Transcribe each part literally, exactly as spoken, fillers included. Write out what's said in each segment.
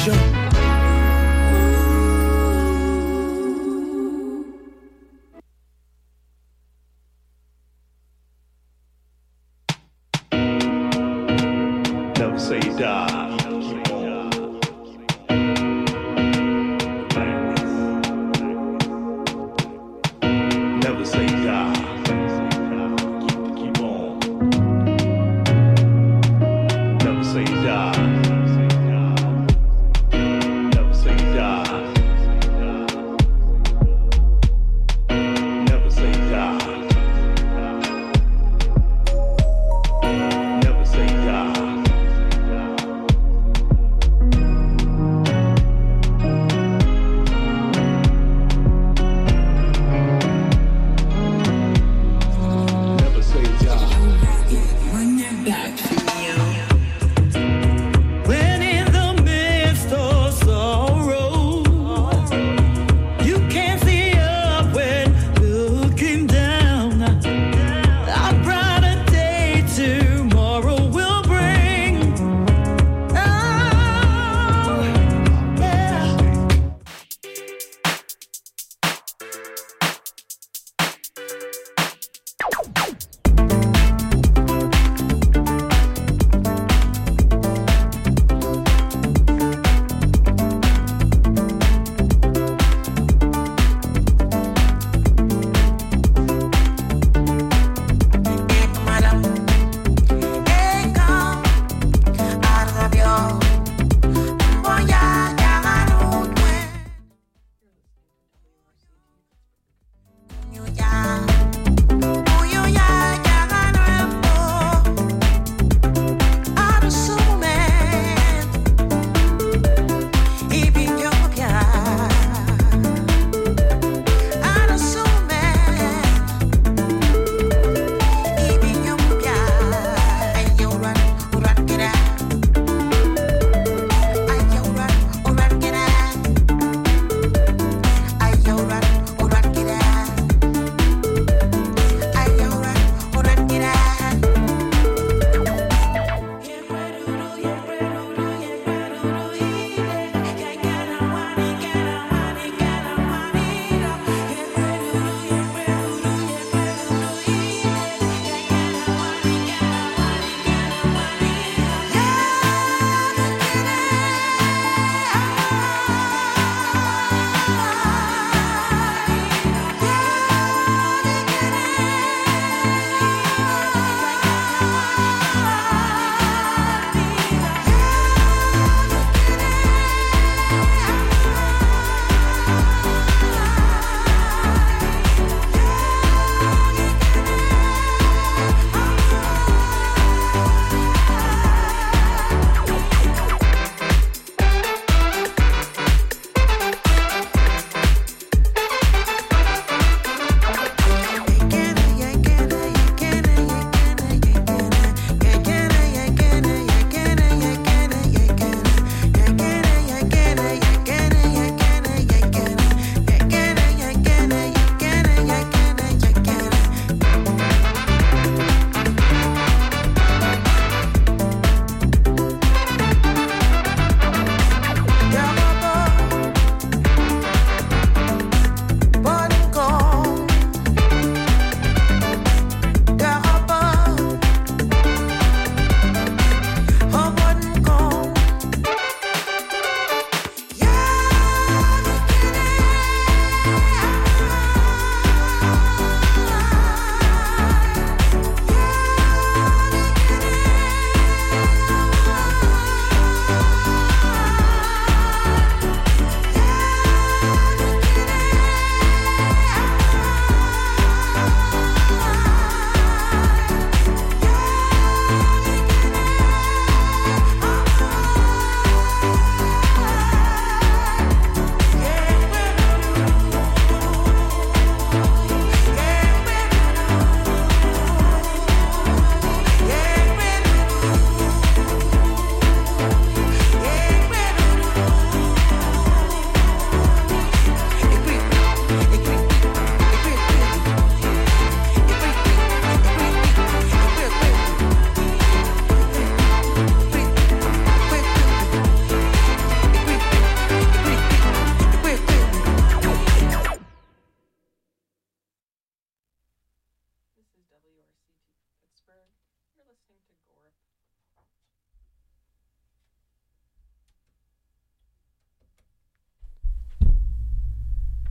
Never say die. Keep on. Never say die. Keep, keep on. Never say die. Never say die. Never say die. Never say die.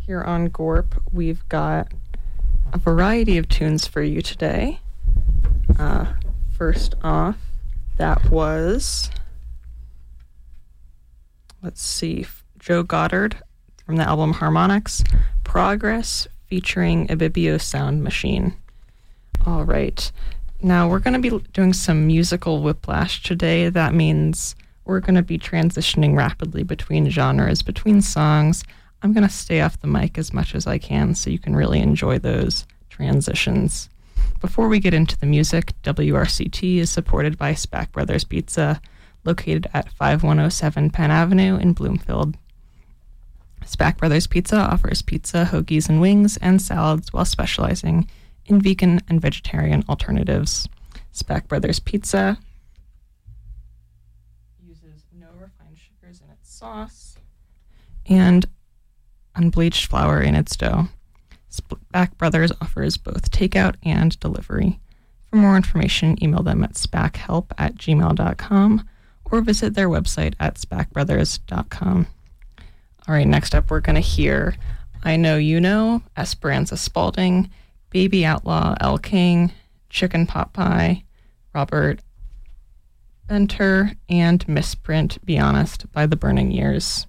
Here on Gorp, we've got a variety of tunes for you today. Uh, first off, that was, let's see, Joe Goddard from the album Harmonix, Progress, featuring Ibibio Sound Machine. All right. Now, we're going to be doing some musical whiplash today. That means we're going to be transitioning rapidly between genres, between songs. I'm going to stay off the mic as much as I can so you can really enjoy those transitions. Before we get into the music, W R C T is supported by Spack Brothers Pizza, located at five one oh seven Penn Avenue in Bloomfield. Spack Brothers Pizza offers pizza, hoagies, and wings, and salads while specializing in vegan and vegetarian alternatives. Spack Brothers Pizza uses no refined sugars in its sauce and unbleached flour in its dough. Spack Brothers offers both takeout and delivery. For more information, email them at spackhelp at gmail dot com or visit their website at spack brothers dot com. All right, next up we're going to hear I Know You Know, Esperanza Spalding, Baby Outlaw, El King, Chicken Pot Pie, Robert Benter, and Misprint, Be Honest, by The Burning Years.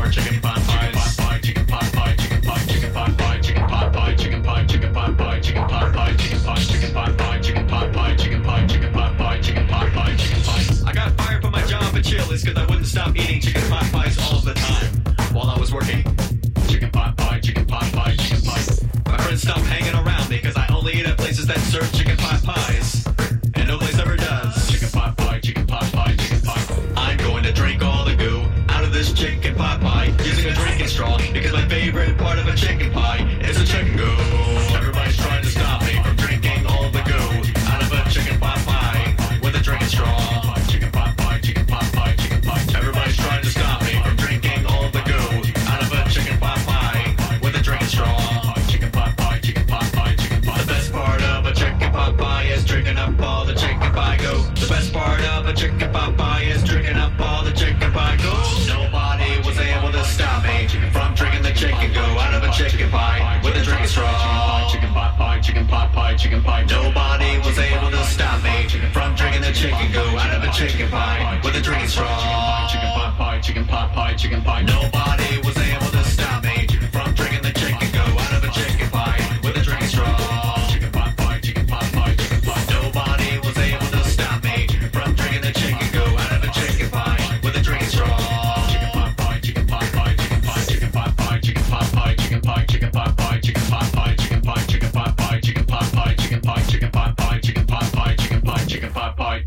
more chicken pot pies. Chicken pot pie, chicken pot pie, chicken pot pie, chicken pot pie, chicken pot pie, chicken pot pie, chicken pot pie, chicken pot pie, chicken pot pie, chicken pot pie, chicken pie, chicken pot pie, chicken pot pie, chicken pie. I got fired from my job at Chili's because I wouldn't stop eating chicken pot pies all the time while I was working. Chicken pot pie, chicken pot pie, chicken pie. My friends stopped hanging around me because I only eat at places that serve chicken pot pies, and no place ever does. Chicken pot pie, chicken pot pie, chicken pie. I'm going to drink all the goo out of this chicken pot pie using a drinking straw because my favorite part of a chicken pie is a chicken goo. Everybody's trying to stop me from drinking all the goo out of a chicken pot pie with a drinking straw. Chicken pot pie, chicken pot pie, chicken pie. Everybody's trying to stop me from drinking all the goo out of a chicken pot pie with a drinking straw. Chicken pot pie, chicken pot pie, chicken pie. The best part of a chicken pot pie is drinking up all the chicken pie goo. The best part of a chicken pot pie is drinking up all the chicken pie goo. Nobody was able to stop me from drinking the chicken goo out of a chicken pie with a drinking straw. Chicken pot pie, chicken pot pie, chicken pie. Nobody was able to stop me from drinking the chicken goo out of a chicken pie with a drinking straw. Chicken pot pie, chicken pot pie, chicken pie. Nobody was able to stop me from drinking the chicken goo out of a chicken pie with a drinking straw. Chicken pot pie, chicken pot pie, chicken pie. Nobody was able to stop me from drinking the chicken goo out of a chicken pie with a drinking straw. Chicken pot pie, chicken pot pie, chicken pie, chicken pot pie, chicken pot pie, chicken pie, chicken pot pie, chicken pot pie, chicken pie, chicken pot pie, chicken pot pie, chicken pie, chicken pot pie, chicken pot pie, chicken pie, chicken pot pie.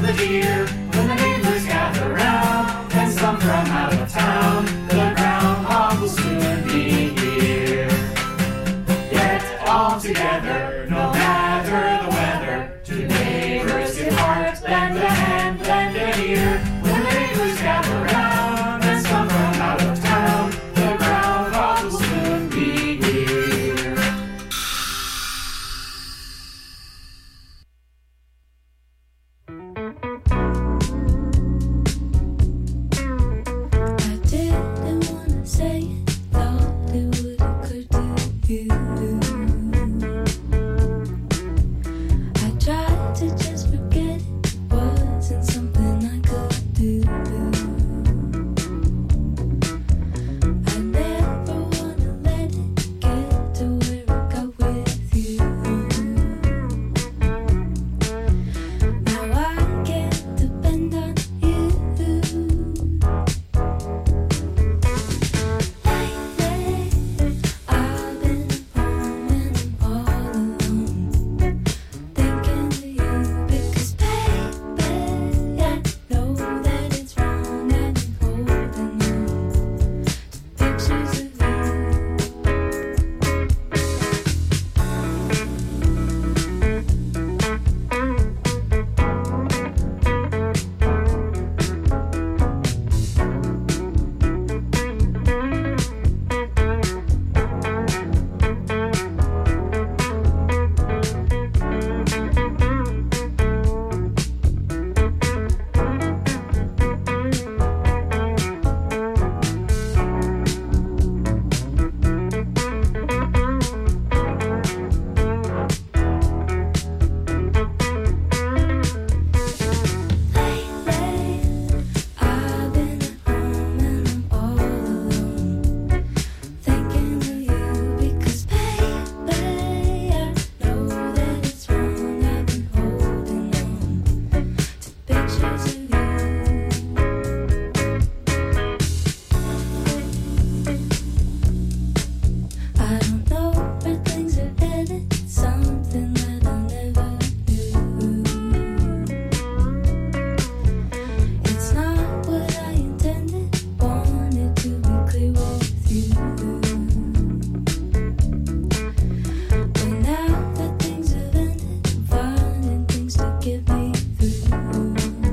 the deer. When the neighbors gather round, and some from out of town, the groundhog will soon be here. Yet all together, no matter the weather, two neighbors in heart, lend a hand, lend an ear. When the neighbors gather round, and some from out of town, the groundhog will soon be here. I didn't wanna say it, thought it would occur to you. I tried to just forget it, wasn't something I could do. I never wanna let it get to where it got with you. Now I can't depend on you. Lately, I've been home and I'm all alone, thinking of you because, baby, I know that it's wrong. I've been holding on to pictures of you. Lately, I've been at home and I'm all alone, thinking of you because, baby, I know that it's wrong. I've been holding on to pictures of you. I don't know where things are headed, something that I never knew. It's not what I intended, wanted to be clear with you. But now that things have ended, I'm finding things to get me through.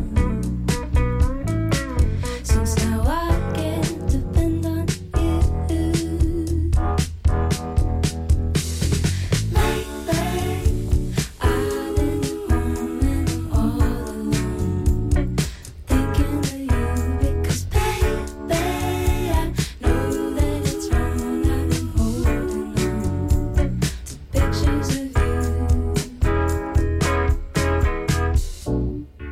Since now I can't depend on you. Lately, I've been home and I'm all alone, thinking of you because, baby, I know that it's wrong. I've been holding on to pictures of you.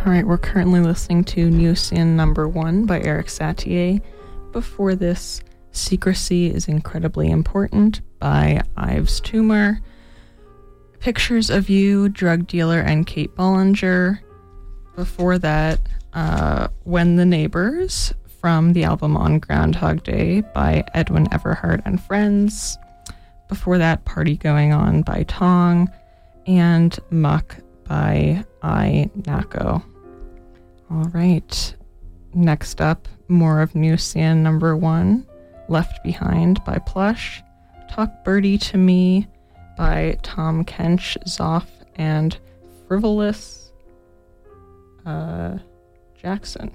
All right, we're currently listening to Newsian Number One by Eric Satie. Before this, Secrecy is Incredibly Important by Ives Tumor. Pictures of You, Drug Dealer, and Kate Bollinger. Before that, uh, When the Neighbors from the album On Groundhog Day by Edwin Everhart and Friends. Before that, Party Going On by Tong. And Muck by I Nako. All right. Next up, more of Newsian Number One, Left Behind by Plush. Talk Birdie to Me by Tom Kench, Zoff, and Frivolous uh, Jackson.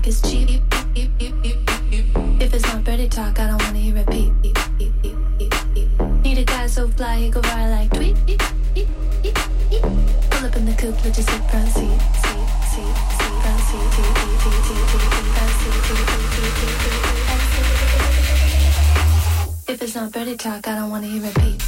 is cheap. If it's not dirty talk, I don't wanna hear it peep. Need a guy so fly, he go viral like tweet. Pull up in the coupe, let you sit front seat, seat, seat, seat, front seat, seat, seat, seat, seat, front seat, seat, seat, seat, seat. If it's not dirty talk, I don't wanna hear it peep.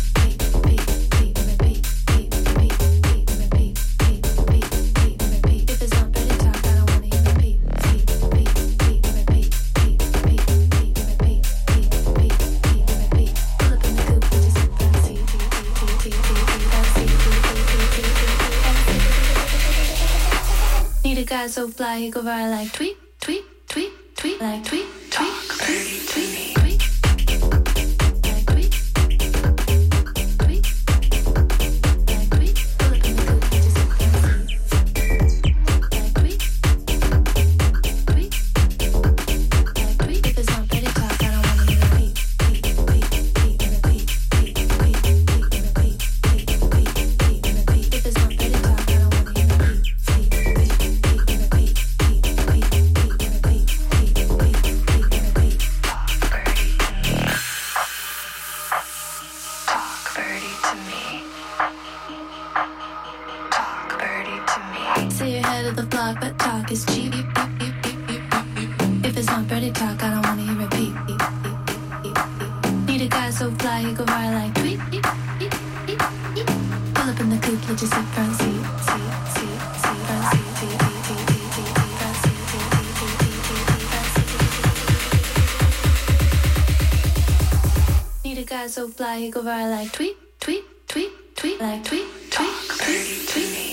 Guy so fly, he go viral like tweet, tweet, tweet, tweet, like tweet, tweet, tweet, tweet, tweet, like tweet, tweet, like tweet. Pull up in the coupe, just sit down, like tweet, tweet, like tweet. If it's not pretty talk, I don't wanna hear repeat, repeat, repeat, repeat, repeat, repeat, repeat, repeat, repeat, repeat. If it's not pretty talk, I don't wanna hear repeat. But talk is cheap. If it's not dirty talk, I don't wanna hear it peep. Need a guy so fly, he go viral like tweet. Pull up in the coupe, let you sit front seat, seat, seat, seat, front seat, seat, seat, seat, seat, seat, front seat, seat, seat, seat, seat, front seat. Need a guy so fly, he go viral like tweet, tweet, tweet, tweet, like tweet, tweet, tweet, tweet, tweet.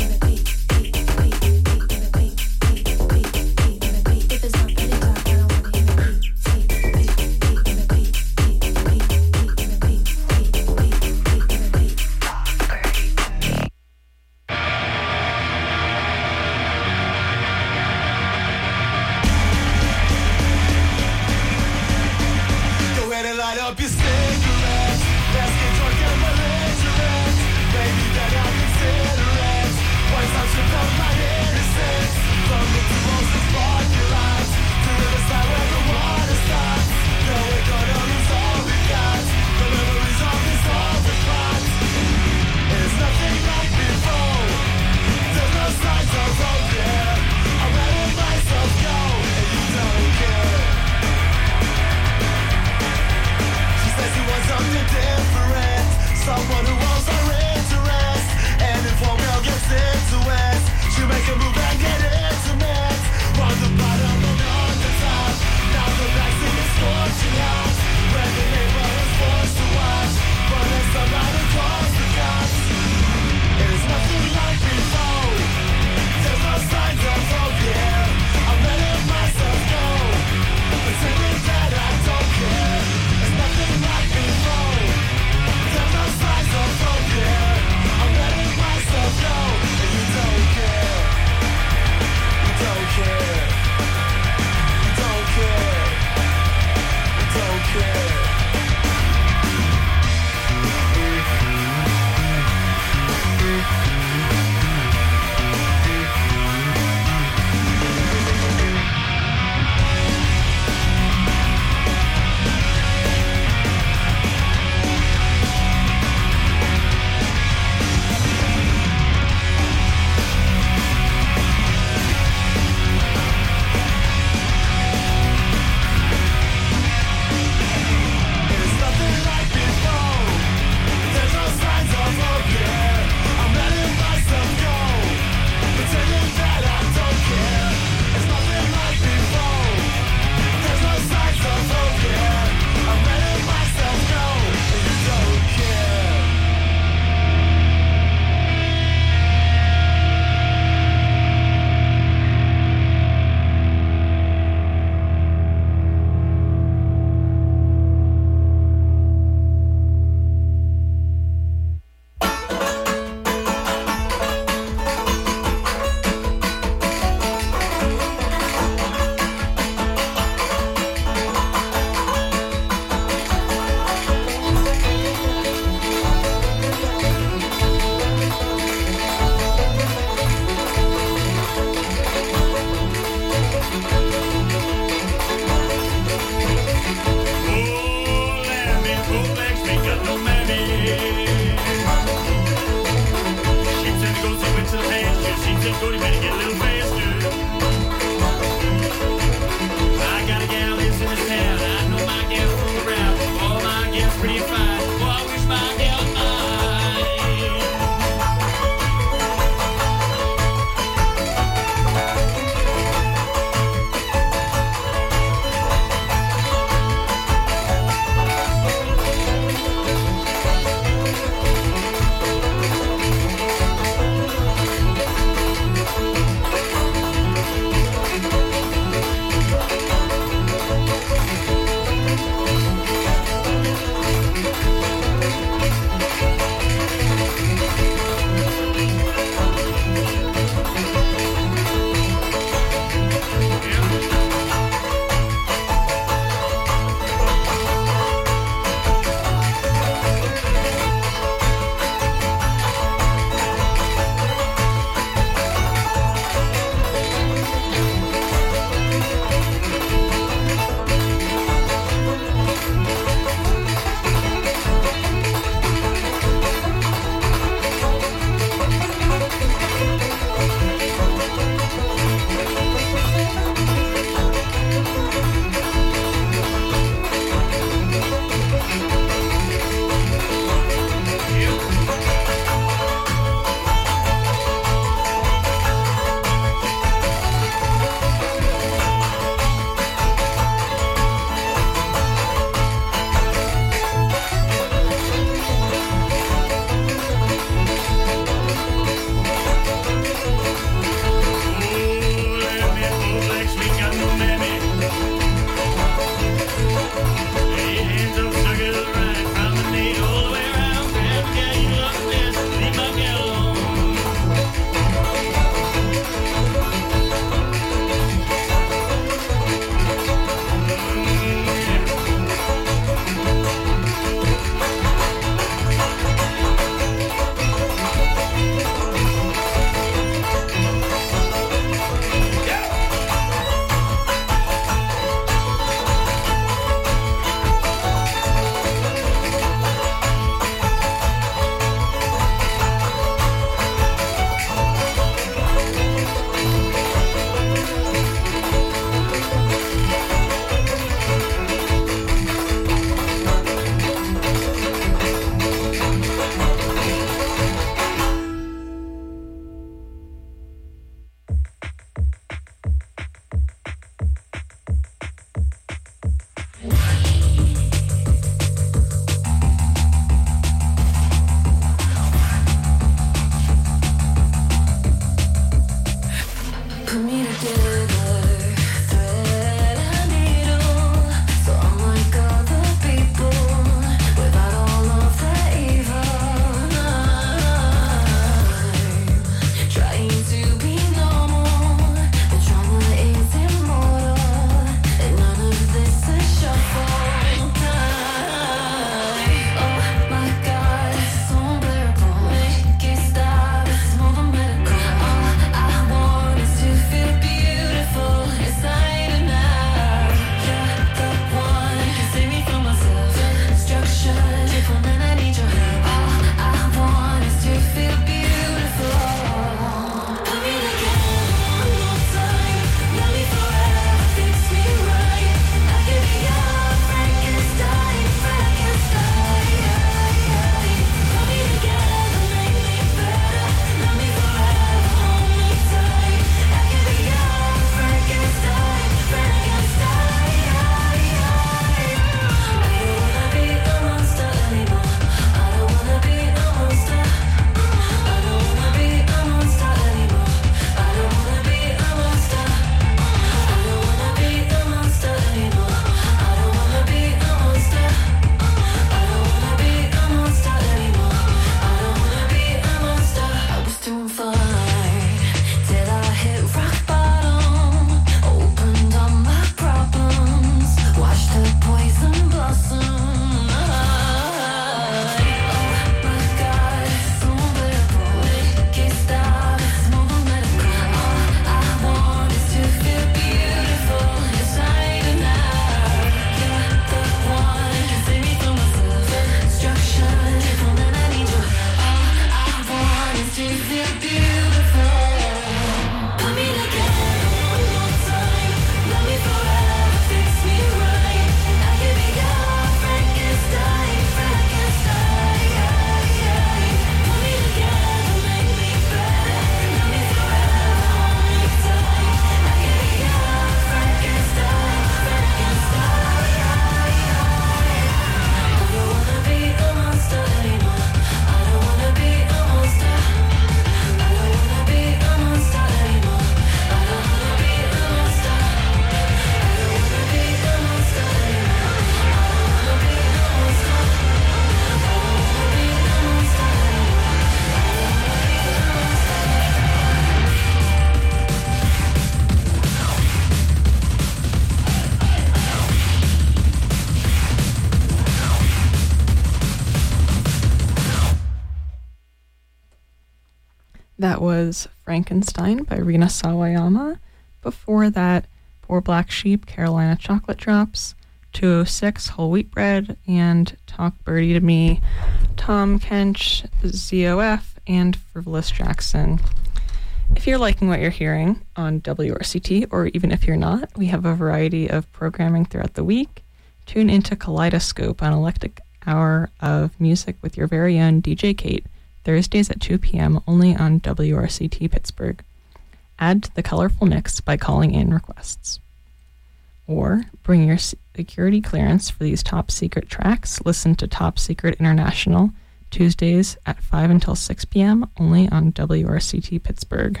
That was Frankenstein by Rina Sawayama. Before that, Poor Black Sheep, Carolina Chocolate Drops, two oh six, Whole Wheat Bread, and Talk Birdie to Me, Tom Kench, Z O F, and Frivolous Jackson. If you're liking what you're hearing on W R C T, or even if you're not, we have a variety of programming throughout the week. Tune into Kaleidoscope, an eclectic hour of music with your very own D J Kate, Thursdays at two p.m. only on W R C T Pittsburgh. Add to the colorful mix by calling in requests. Or bring your security clearance for these top secret tracks. Listen to Top Secret International, Tuesdays at five until six p.m. only on W R C T Pittsburgh.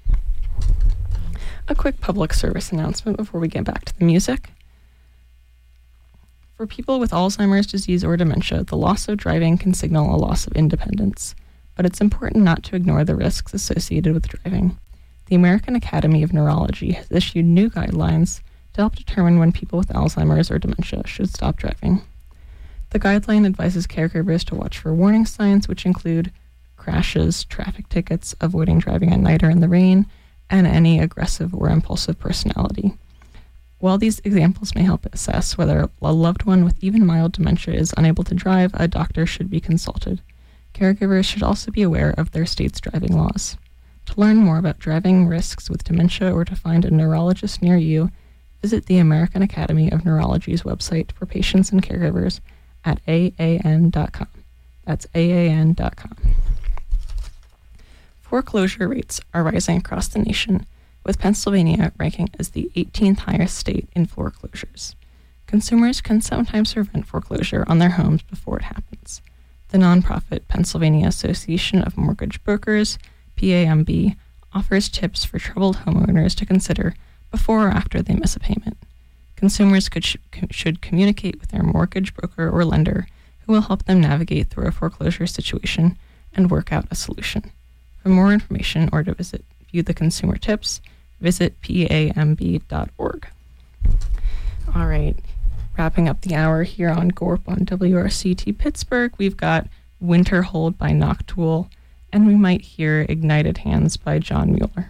A quick public service announcement before we get back to the music. For people with Alzheimer's disease or dementia, the loss of driving can signal a loss of independence, but it's important not to ignore the risks associated with driving. The American Academy of Neurology has issued new guidelines to help determine when people with Alzheimer's or dementia should stop driving. The guideline advises caregivers to watch for warning signs, which include crashes, traffic tickets, avoiding driving at night or in the rain, and any aggressive or impulsive personality. While these examples may help assess whether a loved one with even mild dementia is unable to drive, a doctor should be consulted. Caregivers should also be aware of their state's driving laws. To learn more about driving risks with dementia or to find a neurologist near you, visit the American Academy of Neurology's website for patients and caregivers at A A N dot com. That's A A N dot com. Foreclosure rates are rising across the nation, with Pennsylvania ranking as the eighteenth highest state in foreclosures. Consumers can sometimes prevent foreclosure on their homes before it happens. The nonprofit Pennsylvania Association of Mortgage Brokers, P A M B, offers tips for troubled homeowners to consider before or after they miss a payment. Consumers could sh- should communicate with their mortgage broker or lender, who will help them navigate through a foreclosure situation and work out a solution. For more information or to visit view the consumer tips, visit P A M B dot org. All right, wrapping up the hour here on Gorp on W R C T Pittsburgh, we've got Winter Hold by Noctool, and we might hear Ignited Hands by John Mueller.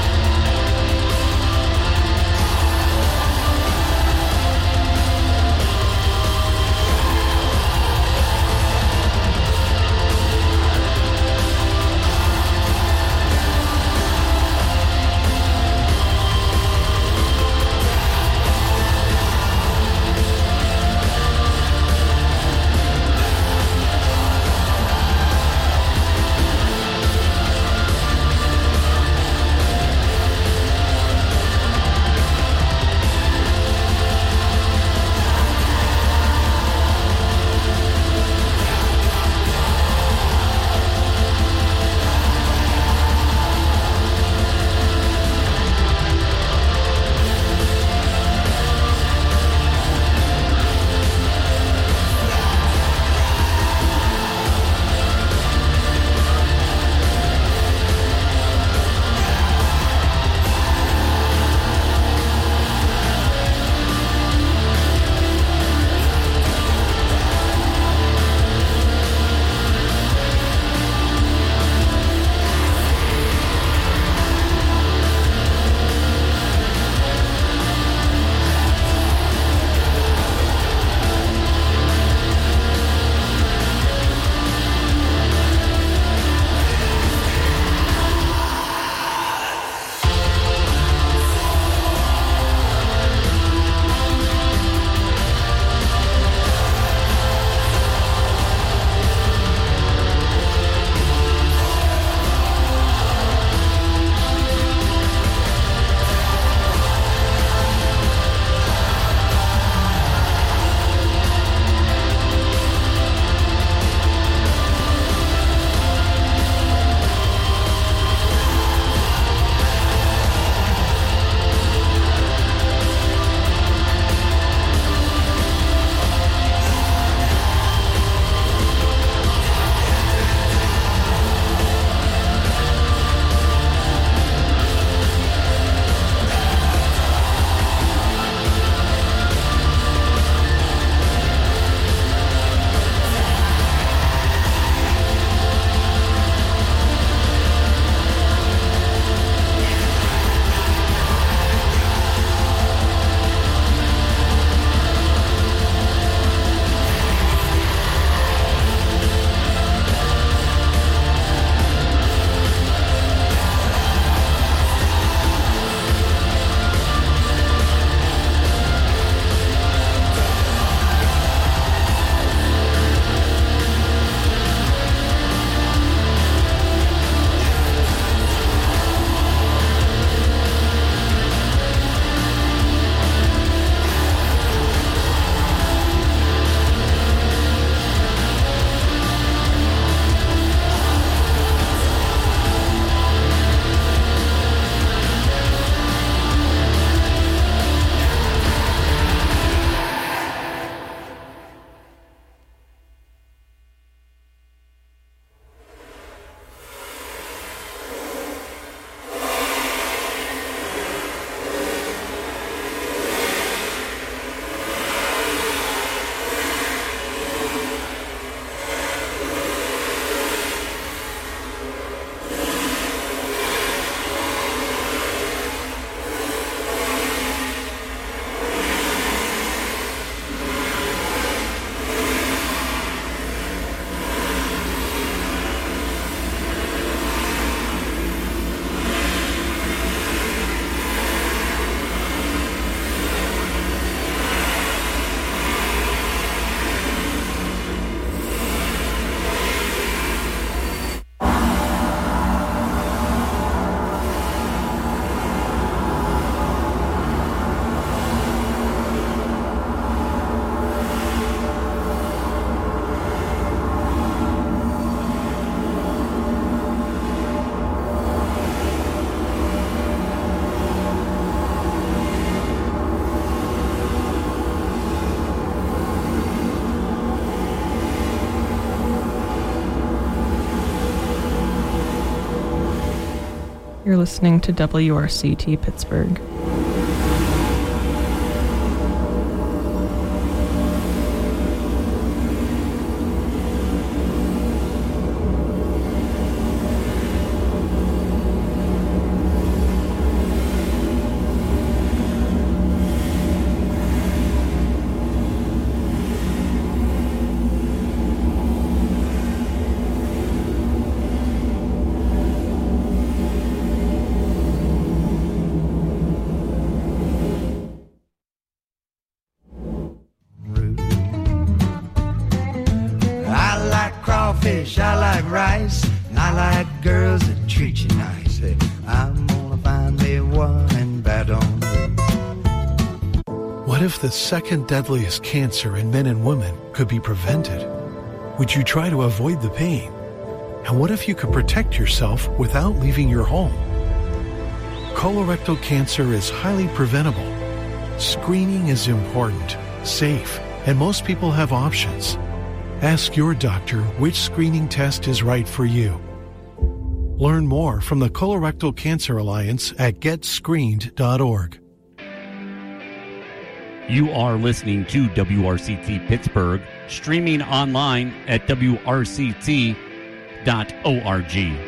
Thank You're listening to W R C T Pittsburgh. I like crawfish, I like rice, and I like girls that treat you nice. Hey, I'm gonna find me one in Baton Rouge. What if the second deadliest cancer in men and women could be prevented? Would you try to avoid the pain? And what if you could protect yourself without leaving your home? Colorectal cancer is highly preventable. Screening is important, safe, and most people have options. Ask your doctor which screening test is right for you. Learn more from the Colorectal Cancer Alliance at get screened dot org. You are listening to W R C T Pittsburgh, streaming online at W R C T dot org.